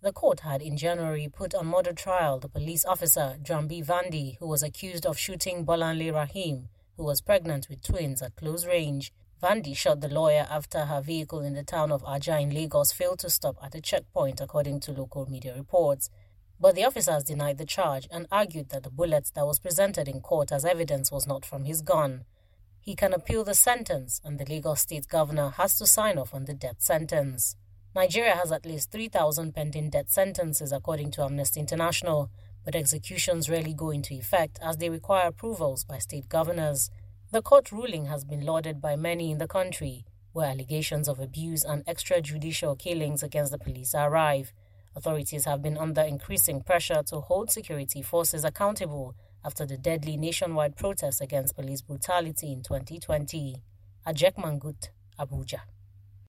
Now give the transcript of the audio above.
The court had in January put on murder trial the police officer Jambi Vandi, who was accused of shooting Bolanle Rahim, who was pregnant with twins at close range. Vandi shot the lawyer after her vehicle in the town of Aja in Lagos failed to stop at a checkpoint, according to local media reports. But the officers denied the charge and argued that the bullet that was presented in court as evidence was not from his gun. He can appeal the sentence, and the Lagos state governor has to sign off on the death sentence. Nigeria has at least 3,000 pending death sentences, according to Amnesty International, but executions rarely go into effect as they require approvals by state governors. The court ruling has been lauded by many in the country, where allegations of abuse and extrajudicial killings against the police are rife. Authorities have been under increasing pressure to hold security forces accountable after the deadly nationwide protests against police brutality in 2020. Ajek Mangut, Abuja.